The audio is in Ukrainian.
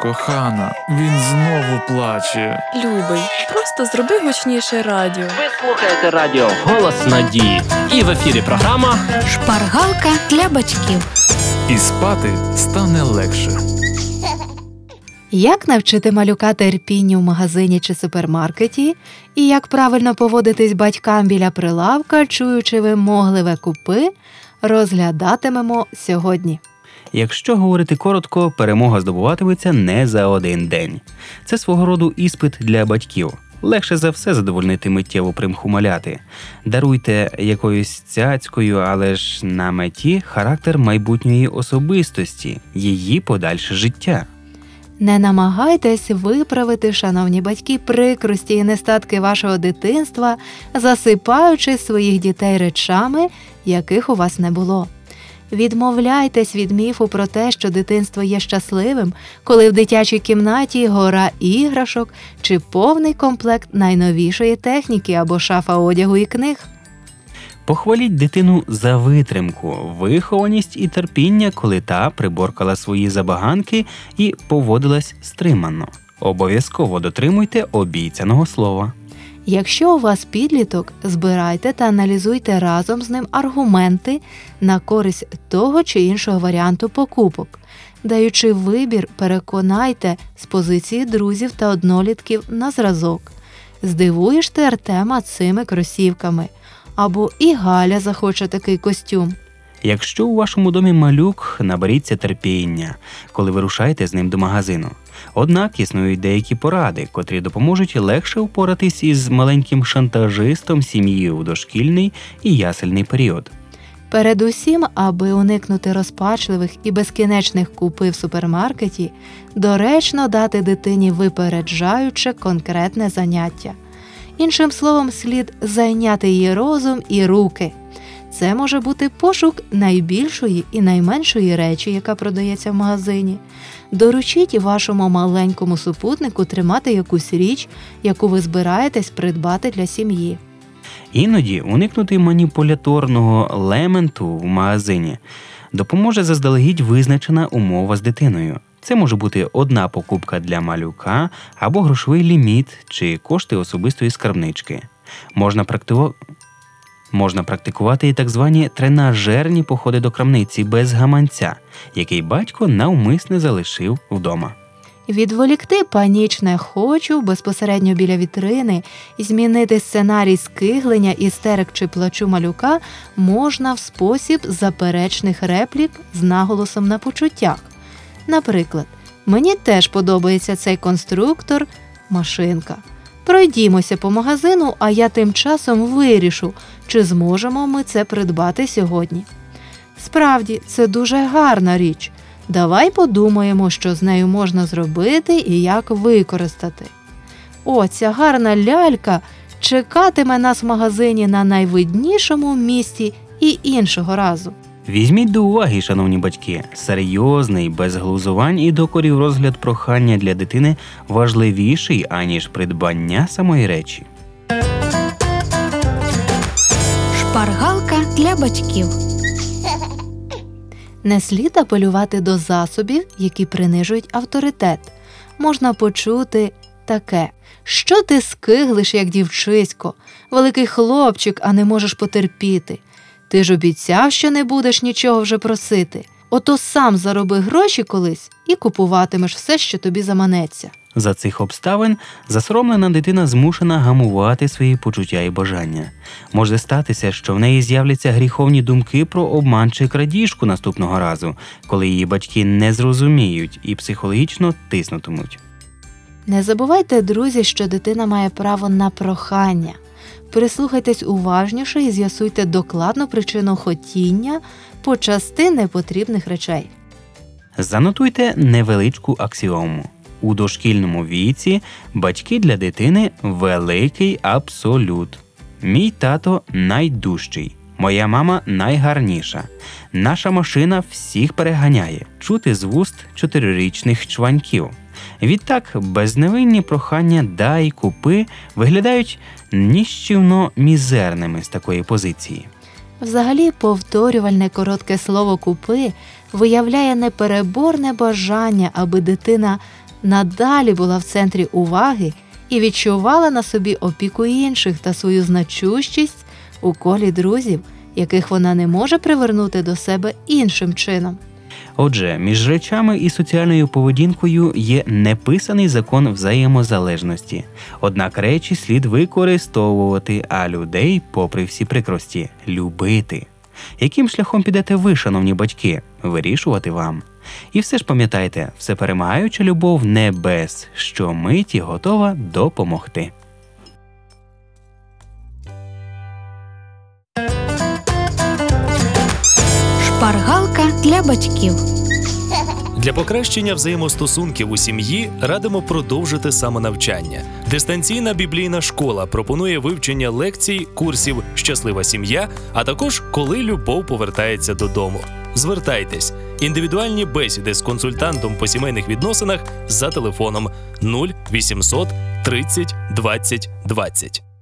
Кохана, він знову плаче. Любий, просто зроби гучніше радіо. Ви слухаєте радіо «Голос надії». І в ефірі програма «Шпаргалка для батьків». І спати стане легше. Як навчити малюка терпінню в магазині чи супермаркеті? І як правильно поводитись батькам біля прилавка, чуючи вимогливе «купи», розглядатимемо сьогодні. Якщо говорити коротко, перемога здобуватиметься не за один день. Це свого роду іспит для батьків. Легше за все задовольнити миттєву примху маляти. Даруйте якоюсь цяцькою, але ж на меті характер майбутньої особистості, її подальше життя. Не намагайтесь виправити, шановні батьки, прикрості і нестатки вашого дитинства, засипаючи своїх дітей речами, яких у вас не було. Відмовляйтесь від міфу про те, що дитинство є щасливим, коли в дитячій кімнаті гора іграшок чи повний комплект найновішої техніки або шафа одягу і книг. Похваліть дитину за витримку, вихованість і терпіння, коли та приборкала свої забаганки і поводилась стримано. Обов'язково дотримуйте обіцяного слова. Якщо у вас підліток, збирайте та аналізуйте разом з ним аргументи на користь того чи іншого варіанту покупок. Даючи вибір, переконайте з позиції друзів та однолітків на зразок. Здивуєш ти Артема цими кросівками. Або і Галя захоче такий костюм. Якщо у вашому домі малюк, наберіться терпіння, коли ви рушаєте з ним до магазину. Однак існують деякі поради, котрі допоможуть легше впоратись із маленьким шантажистом сім'ї у дошкільний і ясельний період. Передусім, аби уникнути розпачливих і безкінечних купи в супермаркеті, доречно дати дитині випереджаюче конкретне заняття. Іншим словом, слід зайняти її розум і руки. Це може бути пошук найбільшої і найменшої речі, яка продається в магазині. Доручіть вашому маленькому супутнику тримати якусь річ, яку ви збираєтесь придбати для сім'ї. Іноді уникнути маніпуляторного лементу в магазині допоможе заздалегідь визначена умова з дитиною. Це може бути одна покупка для малюка або грошовий ліміт чи кошти особистої скарбнички. Можна практикувати і так звані тренажерні походи до крамниці без гаманця, який батько навмисне залишив вдома. Відволікти панічне «хочу» безпосередньо біля вітрини і змінити сценарій скиглення, істерик чи плачу малюка можна в спосіб заперечних реплік з наголосом на почуттях. Наприклад, «Мені теж подобається цей конструктор, машинка. Пройдімося по магазину, а я тим часом вирішу, чи зможемо ми це придбати сьогодні. Справді, це дуже гарна річ. Давай подумаємо, що з нею можна зробити і як використати. О, ця гарна лялька чекатиме нас в магазині на найвиднішому місці і іншого разу». Візьміть до уваги, шановні батьки, серйозний, без глузувань і докорів розгляд прохання для дитини важливіший, аніж придбання самої речі. Шпаргалка для батьків. Не слід апелювати до засобів, які принижують авторитет. Можна почути таке: «Що ти скиглиш, як дівчисько? Великий хлопчик, а не можеш потерпіти. Ти ж обіцяв, що не будеш нічого вже просити. Ото сам зароби гроші колись і купуватимеш все, що тобі заманеться». За цих обставин засоромлена дитина змушена гамувати свої почуття і бажання. Може статися, що в неї з'являться гріховні думки про обман чи крадіжку наступного разу, коли її батьки не зрозуміють і психологічно тиснутимуть. Не забувайте, друзі, що дитина має право на прохання. Прислухайтесь уважніше і з'ясуйте докладну причину хотіння почасти непотрібних речей. Занотуйте невеличку аксіому. У дошкільному віці батьки для дитини – великий абсолют. Мій тато найдужчий, моя мама найгарніша. Наша машина всіх переганяє. Чути з вуст 4-річних чваньків. Відтак, безневинні прохання «дай, купи» виглядають ніщівно мізерними з такої позиції. Взагалі, повторювальне коротке слово «купи» виявляє непереборне бажання, аби дитина надалі була в центрі уваги і відчувала на собі опіку інших та свою значущість у колі друзів, яких вона не може привернути до себе іншим чином. Отже, між речами і соціальною поведінкою є неписаний закон взаємозалежності. Однак речі слід використовувати, а людей, попри всі прикрості, любити. Яким шляхом підете ви, шановні батьки? Вирішувати вам. І все ж пам'ятайте, всеперемагаюча любов небес, що миті готова допомогти. Шпаргалка для батьків. Для покращення взаємостосунків у сім'ї радимо продовжити самонавчання. Дистанційна біблійна школа пропонує вивчення лекцій, курсів «Щаслива сім'я», а також «Коли любов повертається додому». Звертайтесь. Індивідуальні бесіди з консультантом по сімейних відносинах за телефоном 0800 30 20 20.